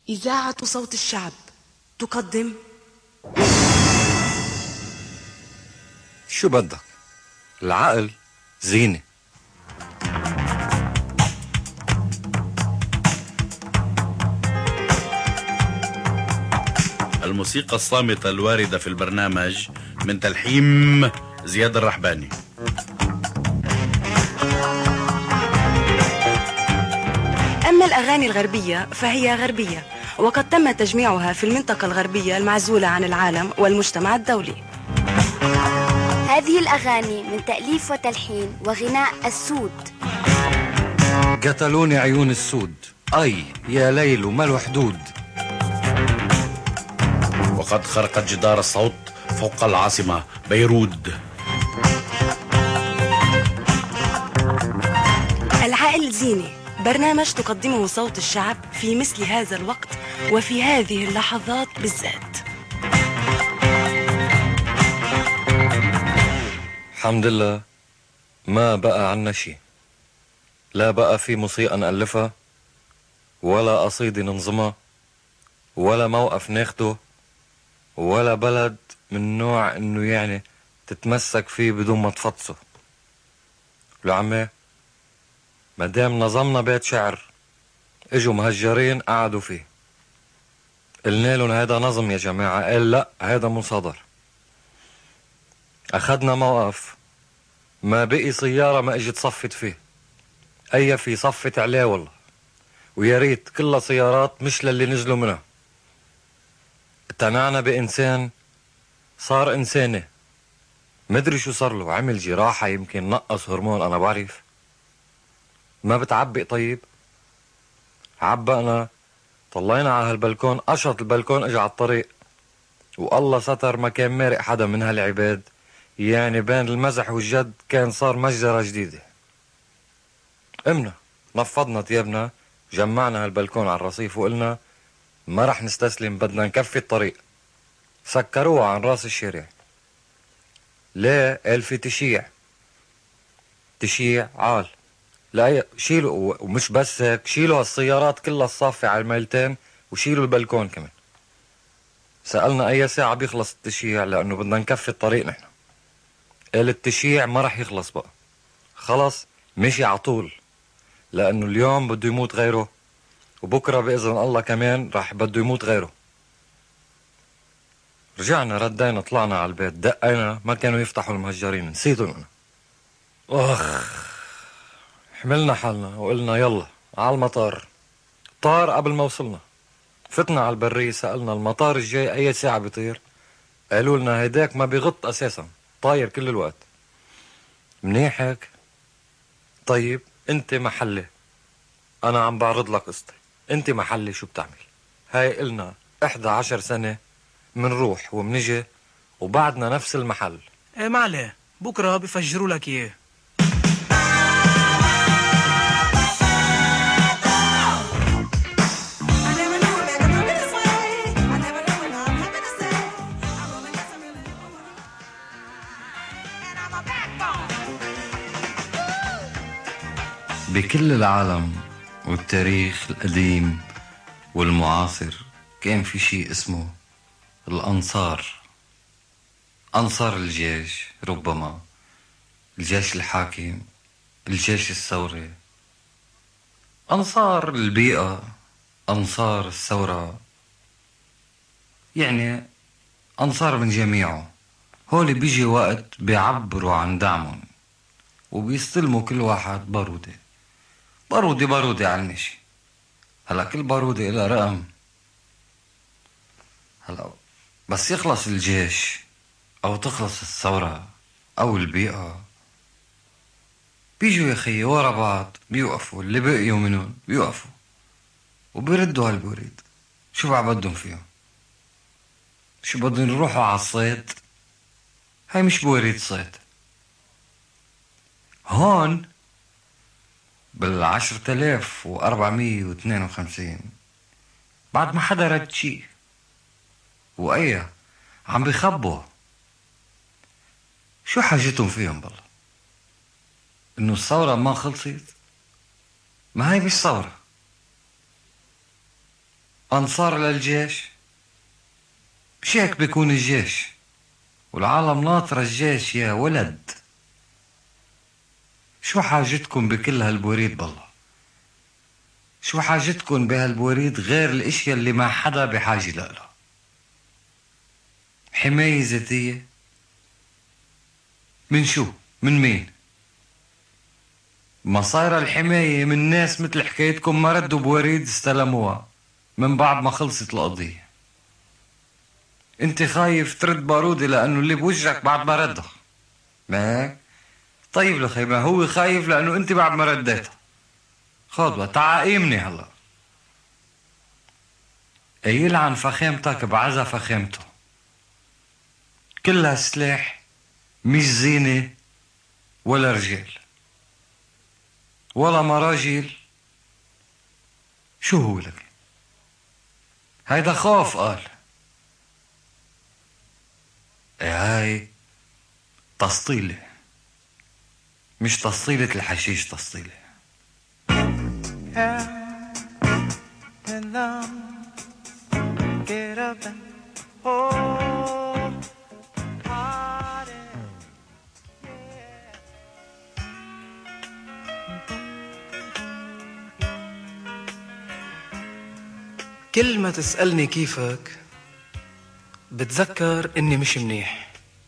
إذاعة صوت الشعب تقدم. شو بدك؟ العقل زينة. الموسيقى الصامتة الواردة في البرنامج من تلحيم زياد الرحباني. أما الأغاني الغربية فهي غربية، وقد تم تجميعها في المنطقة الغربية المعزولة عن العالم والمجتمع الدولي. هذه الأغاني من تأليف وتلحين وغناء السود. قتلوني عيون السود، أي يا ليل وما له حدود. وقد خرقت جدار الصوت فوق العاصمة بيروت. العائل زينة، برنامج تقدمه صوت الشعب في مثل هذا الوقت وفي هذه اللحظات بالذات. الحمد لله ما بقى عنا شي، لا بقى في موسيقى نألفها ولا قصيدة ننظمها ولا موقف ناخده ولا بلد من نوع انه يعني تتمسك فيه بدون ما تفطسه. لعمي مادام نظمنا بيت شعر اجوا مهجرين قعدوا فيه، قلنا لهم هذا نظم يا جماعة، قال لا هذا مصادر. اخذنا موقف، ما بقي سيارة ما اجت صفت فيه، اي في صفت عليه والله، ويا ريت كلها سيارات مش للي نزلوا منها. اقتنعنا بإنسان صار إنساني، مدري شو صار له، عمل جراحة يمكن نقص هرمون، أنا بعرف. ما بتعبق طيب، عبقنا، طلعنا على هالبلكون، قشط البلكون اجى على الطريق، والله ستر ما كان مارق حدا من هالعباد، يعني بين المزح والجد كان صار مجزرة جديدة. قمنا نفضنا ثيابنا، جمعنا هالبلكون على الرصيف وقلنا ما رح نستسلم، بدنا نكفي الطريق. سكروها عن راس الشارع. ليه؟ قال في تشيع. تشيع عال، لا شيلوا، ومش بس هيك، شيلوا هالسيارات كلها الصافة على الميلتين وشيلوا البلكون كمان. سألنا أي ساعة بيخلص التشييع لأنه بدنا نكفي الطريق نحن. قال التشييع ما رح يخلص بقى، خلص مشي عطول، لأنه اليوم بده يموت غيره وبكرة بإذن الله كمان رح بده يموت غيره. رجعنا ردينا طلعنا على البيت، دقينا ما كانوا يفتحوا المهجرين، نسيتهم أنا. حملنا حالنا وقلنا يلا على المطار. طار قبل ما وصلنا، فتنا على البرية، سألنا المطار الجاي أي ساعة بيطير، قالوا لنا هيداك ما بيغط أساسا، طاير كل الوقت. منيح هيك؟ طيب انت محلي، انا عم بعرض لك قصتي، انت محلي شو بتعمل؟ هاي قلنا 11 سنة منروح ومنجي وبعدنا نفس المحل. ايه ما عليه، بكره بفجروا لك اياه. بكل العالم والتاريخ القديم والمعاصر كان في شيء اسمه الأنصار. أنصار الجيش، ربما الجيش الحاكم، الجيش الثوري، أنصار البيئة، أنصار الثورة، يعني أنصار من جميعه. هول بيجي وقت بيعبروا عن دعمهم وبيستلموا كل واحد بارودة على المشي. هلا كل بارودة إلها رقم. هلا بس يخلص الجيش أو تخلص الثورة أو البيئة، بيجوا يا خيي ورا بعض بيوقفوا، اللي بقيوا منهم بيوقفوا وبيردوا هالبوريد. شو بعبدهم فيهم؟ شو بدهم يروحوا على الصيد؟ هاي مش بوريد صيد. هون بال10,452 بعد ما حدا رد شي، وأيه عم بيخبوا. شو حاجتهم فيهم بالله؟ إنه الثورة ما خلصت؟ ما هي مش ثورة. أنصار للجيش؟ مش هيك بيكون الجيش، والعالم ناطرة الجيش يا ولد. شو حاجتكم بكل هالبوريد بالله؟ شو حاجتكم بهالبوريد غير الاشياء اللي ما حدا بحاجة لها؟ حماية ذاتية من شو؟ من مين؟ مصاير الحماية من ناس مثل حكايتكم ما ردوا بوريد استلموها من بعد ما خلصت القضية. انت خايف ترد بارودة لأنه اللي بوجهك بعد ما ردها، ما هيك؟ طيب لخي، ما هو خايف لأنه انت بعد ما رديتها. خذ بقى تعا قيمني هلا. يلعن فخامتك بعزا فخامته. كلها سلاح، مش زينة ولا رجال ولا مراجل. شو هو لك؟ هيدا خوف قال. هاي تسطيلة، مش تسطيلة الحشيش، تسطيلة. كل ما تسألني كيفك بتذكر اني مش منيح.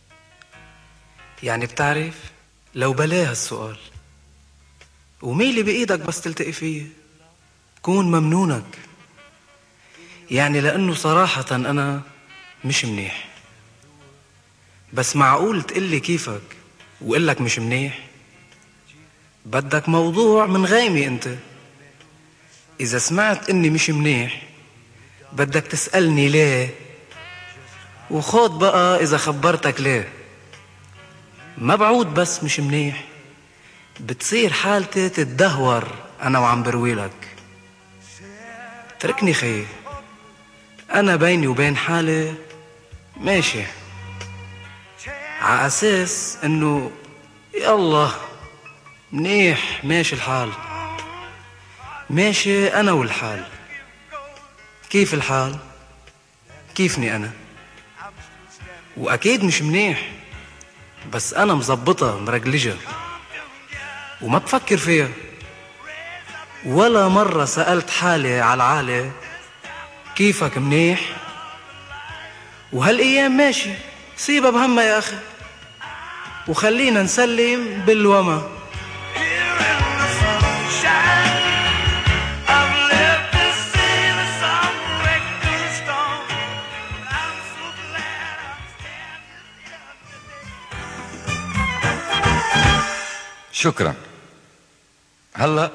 يعني بتعرف لو بلاه هالسؤال وميلي بإيدك بس تلتقي فيه كون ممنونك. يعني لأنه صراحة أنا مش منيح. بس معقول تقلي كيفك وقلك مش منيح؟ بدك موضوع من غايمي أنت. إذا سمعت إني مش منيح بدك تسألني ليه، وخود بقى إذا خبرتك ليه. ما بعود بس مش منيح، بتصير حالتي تتدهور أنا وعم برويلك. تركني خي، أنا بيني وبين حالي ماشي ع أساس إنه يالله منيح، ماشي الحال، ماشي أنا والحال. كيف الحال؟ كيفني أنا؟ وأكيد مش منيح، بس أنا مزبطة مرجلجة وما بفكر فيها. ولا مرة سألت حالي على العالي كيفك منيح؟ وهالأيام ماشي، سيبها بهمها يا أخي وخلينا نسلم بالوما. شكرا. هلأ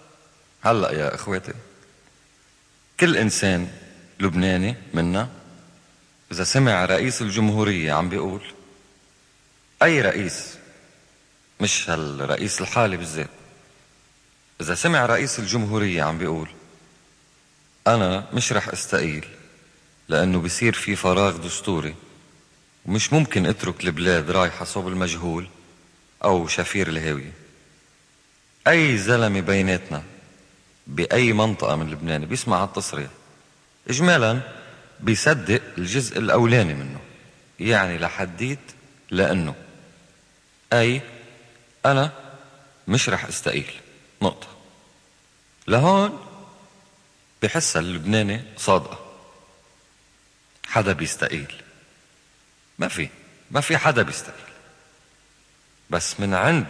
يا اخواتي، كل انسان لبناني منا اذا سمع رئيس الجمهورية عم بيقول، اي رئيس مش هالرئيس الحالي بالذات، اذا سمع رئيس الجمهورية عم بيقول انا مش رح استقيل لانه بيصير في فراغ دستوري ومش ممكن اترك البلاد رايحة صوب المجهول او شفير الهاوية، اي زلمة بيناتنا باي منطقة من لبنان بيسمع هالتصريح اجمالا بيصدق الجزء الاولاني منه، يعني لحديت لانه اي انا مش رح استقيل نقطة. لهون بحس اللبناني صادقة. حدا بيستقيل؟ ما في حدا بيستقيل. بس من عند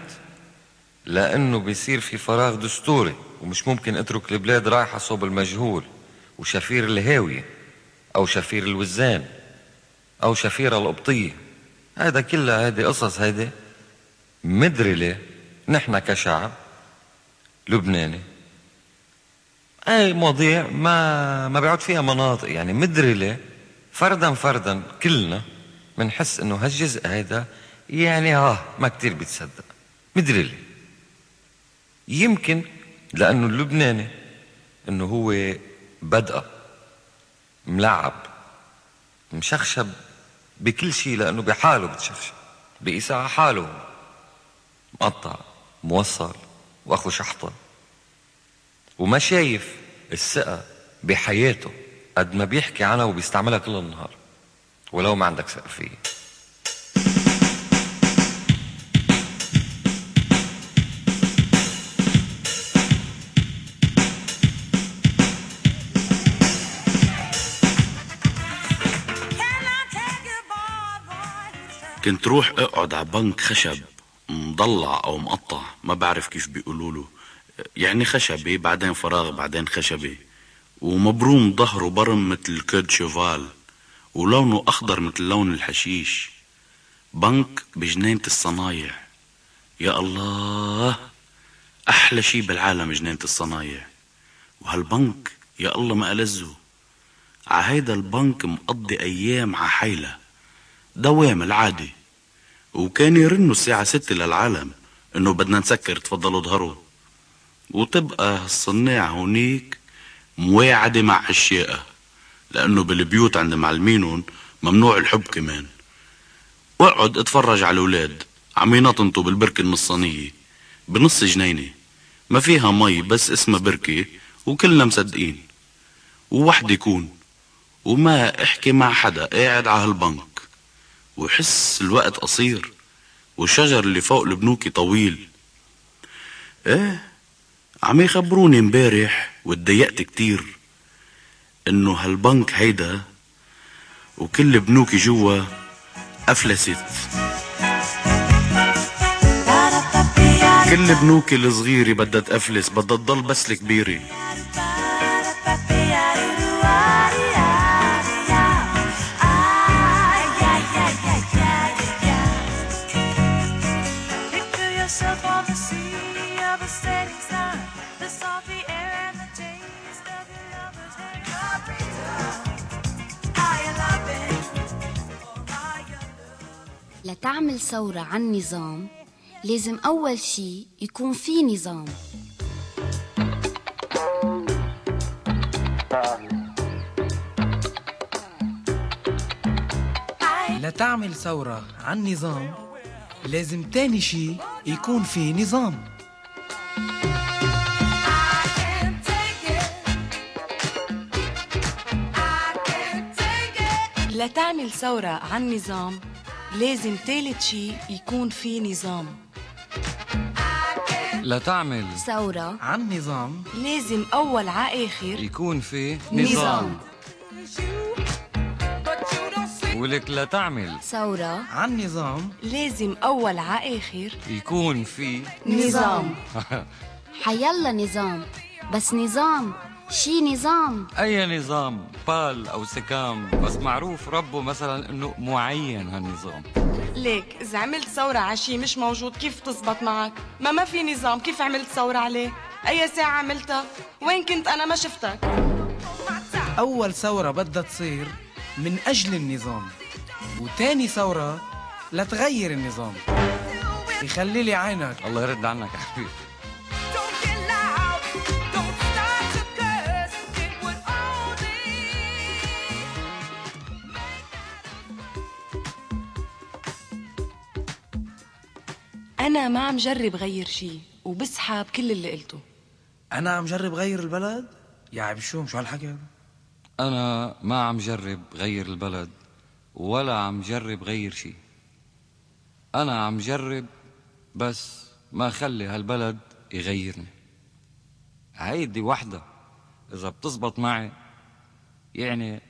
لأنه بيصير في فراغ دستوري ومش ممكن اترك البلاد رايحة صوب المجهول وشفير الهاوية أو شفير الوزان أو شفير القبطية، هذا كلها هذه قصص هذه مدري ليه نحن كشعب لبناني أي مواضيع ما بيعود فيها مناطق. يعني مدري ليه فردا كلنا منحس إنه هالجزء هذا يعني ما كتير بيتصدق. مدري ليه، يمكن لأنه اللبناني إنه هو بدأ ملعب مشخشب بكل شيء، لأنه بحاله بتشخشب بقيس على حاله مقطع موصل وأخو شحطة وما شايف الثقة بحياته قد ما بيحكي عنها وبيستعملها كل النهار ولو ما عندك سقفية. كنت روح اقعد على بنك خشب مضلع او مقطع، ما بعرف كيف بيقولوا له، يعني خشبي بعدين فراغ بعدين خشبي، ومبروم ظهره برم مثل الكود شوفال، ولونه اخضر مثل لون الحشيش. بنك بجنينة الصنايع. يا الله، احلى شي بالعالم جنينة الصنايع. وهالبنك يا الله ما ألزه. عهيدا البنك مقضي ايام عحيلة دوام العادي، وكان يرنوا الساعة 6 للعالم انه بدنا نسكر تفضلوا ظهروا، وتبقى الصناعة هونيك مواعدة مع اشياء، لانه بالبيوت عند معلمينهم ممنوع الحب كمان. واقعد اتفرج على الاولاد عم ينطنطوا بالبركة النصانية بنص جنينة ما فيها مي بس اسمها بركة، وكلنا مصدقين. ووحد يكون وما احكي مع حدا قاعد على هالبنك، ويحس الوقت قصير والشجر اللي فوق البنوكي طويل. ايه عم يخبروني امبارح واتضايقت كتير انه هالبنك هيدا وكل بنوكي جوا افلست. كل بنوكي الصغيرة بدها تأفلس، بدها تضل بس الكبيرة. لتعمل ثورة عن نظام لازم أول شي يكون في نظام. لتعمل ثورة عن نظام لازم تاني شي يكون في نظام. لتعمل ثورة عن نظام لازم تالت شي يكون في نظام. لتعمل ثورة عن نظام لازم أول عآخر يكون في نظام. ولك لتعمل ثورة عن نظام لازم أول عآخر يكون في نظام. حيلا نظام، بس نظام شي نظام. اي نظام بال او سكام، بس معروف ربه مثلا انه معين هالنظام. ليك إذا عملت ثورة على شي مش موجود كيف تزبط معك؟ ما في نظام، كيف عملت ثورة عليه؟ أي ساعة عملتها؟ وين كنت أنا ما شفتك؟ أول ثورة بدها تصير من أجل النظام، وتاني ثورة لتغير النظام. يخلي لي عينك. الله يرد عنك يا حبيبي. أنا ما عم جرب غير شي وبسحب كل اللي قلته. أنا عم جرب غير البلد؟ يا عم شو هالحكي هذا؟ أنا ما عم جرب غير البلد ولا عم جرب غير شي. أنا عم جرب بس ما خلي هالبلد يغيرني. هيدي وحدة إذا بتزبط معي يعني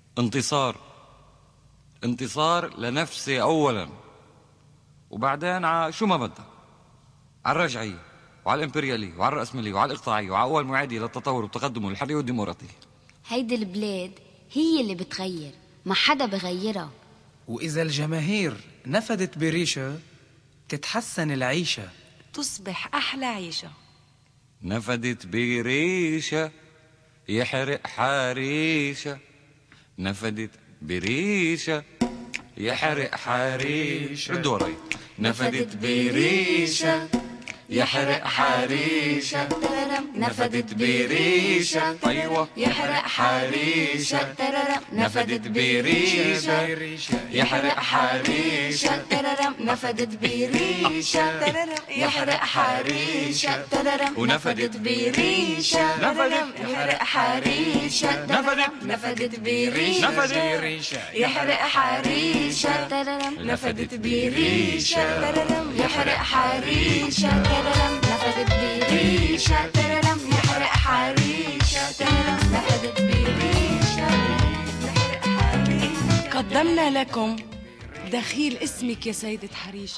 انتصار لنفسي أولا، وبعدين على شو ما بدها، على الرجعية وعلى الإمبريالية وعلى الرأسمالية وعلى الإقطاعية وعلى أول معادية للتطور والتقدم والحرية والديمقراطية. هيدي البلاد هي اللي بتغير، ما حدا بغيرها. وإذا الجماهير نفدت بريشة تتحسن العيشة، تصبح أحلى عيشة. نفدت بريشة يحرق حريشة، نفدت بريشة يحرق حريشة. ردوا وراي. نفدت بريشة يحرق حريشة. نفدت بريشة أيوة يحرق حريشة تررم نفدت بريشة يحرق حريشة تررم نفدت بريشة يحرق حريشة تررم ونفدت بريشة يحرق حريشة نفدت بريشة يحرق حريشة تررم نفدت بريشة يحرق حريشة تررم نفدت بريشة تررم يحرق حريشة تررم نفدت بريشة يحرق حريشة. قدمنا لكم دخيل اسمك يا سيدة حريشة.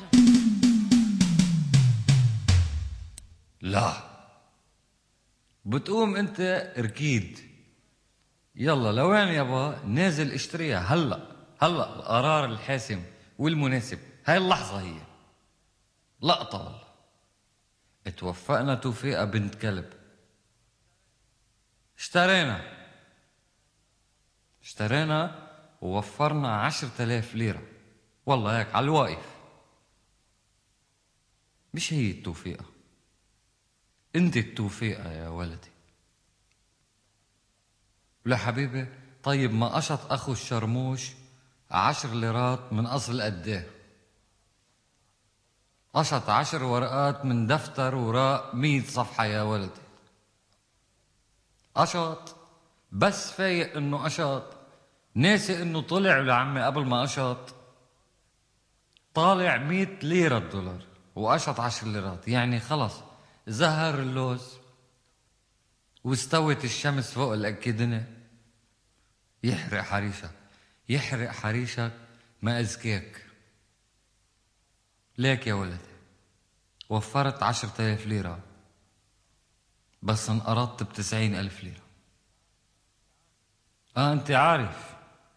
لا، بتقوم انت ركيد. يلا لوين يابا؟ نازل اشتريها هلا القرار الحاسم والمناسب. هاي اللحظة هي لقطة. والله اتوفقنا توفيقة بنت كلب. اشترينا ووفرنا 10,000 ليرة. والله هيك على الواقف. مش هي التوفيقة، انت التوفيقة يا ولدي. لا حبيبي، طيب ما قشط اخو الشرموش 10 ليرات من اصل قديه؟ قشط 10 ورقات من دفتر وراء 100 صفحة يا ولدي. قشط بس فايق انه قشط، ناسي انه طلع لعمي قبل ما قشط طالع 100 ليرة الدولار وقشط 10 ليرات. يعني خلص زهر اللوز واستوت الشمس فوق الأكيدنة. يحرق حريشك ما أزكيك. ليك يا ولدي وفرت 10,000 ليرة بس انقرضت ب90,000 ليرة. انت عارف.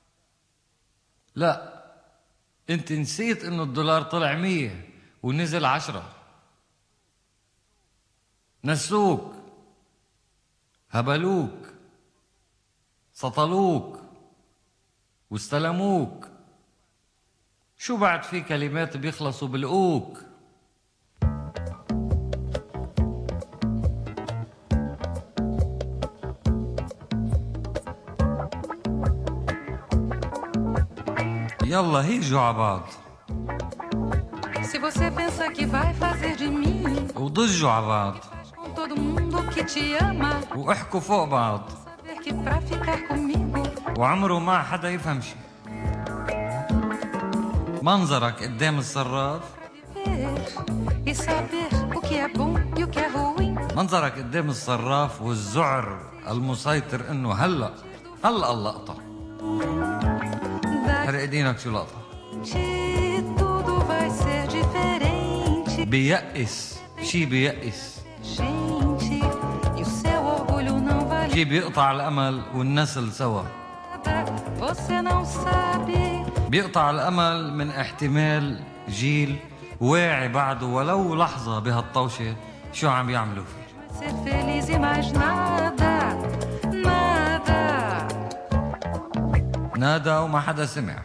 لا، انت نسيت انه الدولار طلع 100 ونزل 10. نسوك، هبلوك، سطلوك واستلموك. شو بعد في كلمات بيخلصوا بالأوك. يلا هيجوا عبعض Se você pensa que vai fazer de mim, وضجوا عبعض com todo mundo que te ama, واحكوا فوق بعض saber que pra ficar comigo, وعمره ما حدا يفهم شي. منظرك قدام الصراف، viver e saber o que é bom e o que é ruim. منظرك قدام الصراف والذعر المسيطر انه هلا اللقطة. حرق ايدينك شو لقطة. Tudo vai ser diferente. بيأس شي، بيأس Gente, e o seu orgulho não vale شي، بيقطع الأمل والنسل سوا. nada. Você não sabe. بيقطع الأمل من احتمال جيل واعي بعده ولو لحظة بهالطوشة شو عم يعملوا فيه. Ser feliz e mais nada, nada. نادى وما حدا سمع.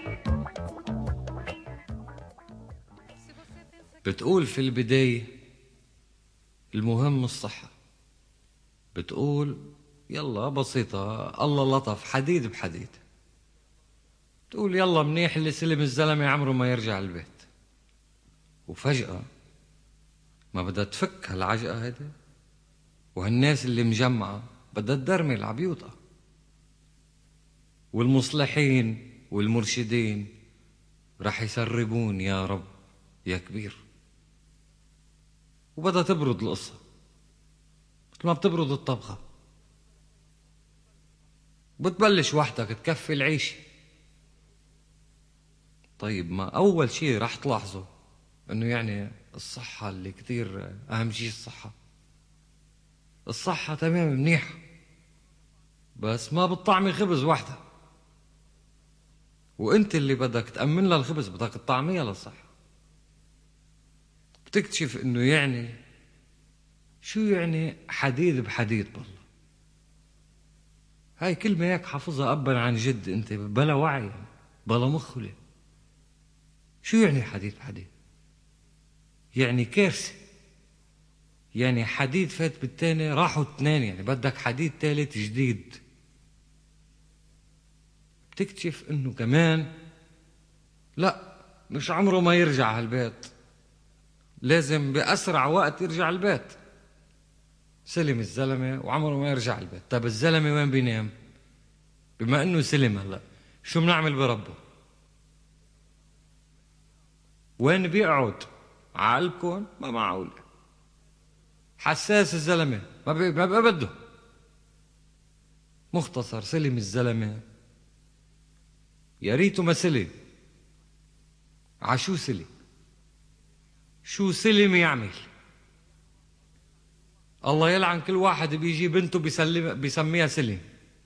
بتقول في البداية المهم الصحة. بتقول يلا بسيطة، الله لطف حديد بحديد. بتقول يلا منيح اللي سلم الزلمة عمره ما يرجع البيت. وفجأة ما بدها تفك هالعجقة هيدا، وهالناس اللي مجمعة بدها تدرمل عبيوتها، والمصلحين والمرشدين رح يسربون يا رب يا كبير. وبدها تبرد القصة مثل ما بتبرد الطبخة. بتبلش وحدك تكفي العيش. طيب ما أول شيء رح تلاحظه إنه يعني الصحة اللي كتير أهم شيء. الصحة تمام منيحة بس ما بتطعمي خبز وحدها، وانت اللي بدك تأمن لها الخبز بدك تطعميها للصحة. بتكتشف انه يعني شو يعني حديد بحديد. بالله هاي كلمة هيك حافظها أبا عن جد انت بلا وعي بلا مخلة. شو يعني حديد بحديد؟ يعني كارثة. يعني حديد فات بالتاني راحوا 2، يعني بدك حديد ثالث جديد. بتكتشف انه كمان لا، مش عمره ما يرجع هالبيت، لازم بأسرع وقت يرجع البيت. سلم الزلمة وعمره ما يرجع البيت. طب الزلمة وين بينام؟ بما انه سلم هلا شو بنعمل بربه؟ وين بيقعد؟ عقلكم ما معقول. حساس الزلمة ما بقى بده. مختصر سلم الزلمة، يا ريته ما سلم. عشو سلم؟ شو سلم يعمل؟ الله يلعن كل واحد بيجي بنته بيسميها سلم.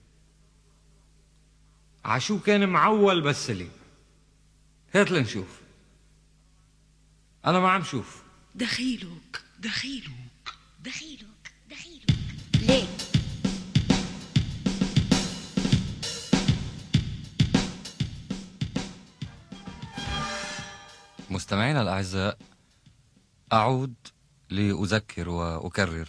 عشو كان معول بس سلم؟ هات لنشوف. أنا ما عم شوف. دخيلك دخيلك دخيلك دخيلك. ليه؟ مستمعينا الأعزاء، أعود لأذكر وأكرر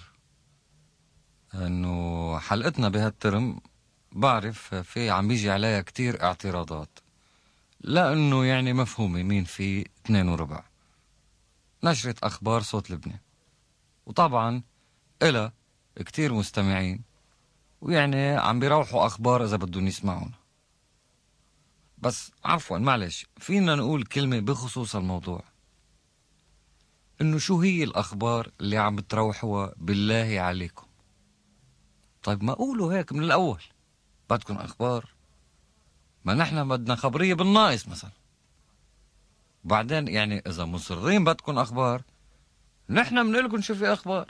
أنه حلقتنا بهالترم بعرف في عم بيجي عليها كتير اعتراضات، لأنه يعني مفهومي مين في 2:15 نشرة أخبار صوت لبنان، وطبعا إلى كتير مستمعين ويعني عم بيروحوا أخبار إذا بدهم يسمعونا. بس عفوا معلش، فينا نقول كلمة بخصوص الموضوع، إنه شو هي الأخبار اللي عم بتروحوها بالله عليكم؟ طيب ما قولوا هيك من الأول، بدكم أخبار؟ ما نحن بدنا خبرية بالناقص مثلا. بعدين يعني إذا مصرين بدكم أخبار، نحن بنقلكم شو في أخبار.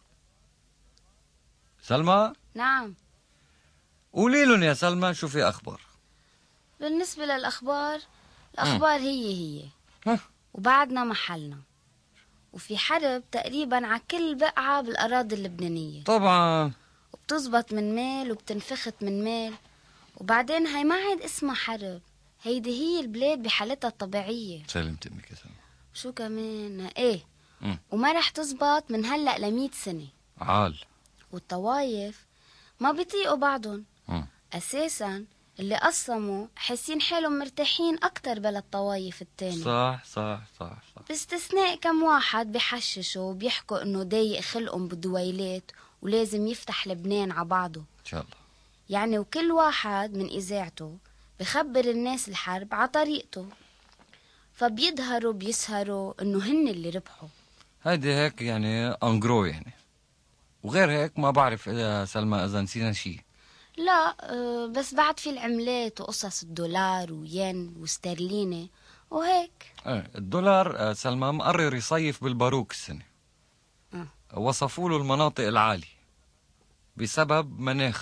سلمى؟ نعم. قولي لهم يا سلمى شو في أخبار. بالنسبة للأخبار، الأخبار هي ها؟ وبعدنا محلنا، وفي حرب تقريبا على كل بقعة بالأراضي اللبنانية طبعا، وبتزبط من ميل وبتنفخت من ميل. وبعدين هاي ما عاد اسمها حرب، هيدي هي البلاد بحالتها الطبيعية. سلمت أمك يا سلمى. شو كمان؟ ايه. وما رح تزبط من هلأ ل100 سنة. عال. والطوايف ما بيطيقوا بعضهم. أساسا اللي قسموا حاسين حالهم مرتاحين أكتر بلا الطوايف التاني. صح صح صح صح. باستثناء كم واحد بيحششوا وبيحكوا انه ضايق خلقهم بالدويلات ولازم يفتح لبنان على بعضه ان شاء الله. يعني وكل واحد من إذاعته بخبر الناس الحرب على طريقته، فبيظهروا بيسهروا انه هن اللي ربحوا. هيدي هيك يعني انجرو يعني، وغير هيك ما بعرف يا سلمى اذا نسينا شيء. لا بس بعد في العملات وقصص الدولار وين واسترليني وهيك. الدولار سلمى مقرر يصيف بالباروك السنة. وصفوا له المناطق العالية بسبب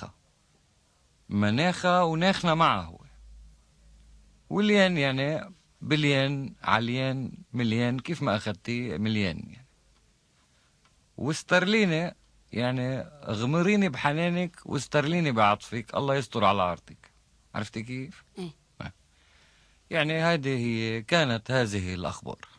مناخة وناخنا معه هو. والين يعني بليان عليان مليان، كيف ما أخذتي مليان يعني. واسترليني يعني غمريني بحنانك واسترليني بعطفك، الله يستر على عرضك. عرفتي كيف؟ ايه. يعني هذه هي كانت هذه الأخبار.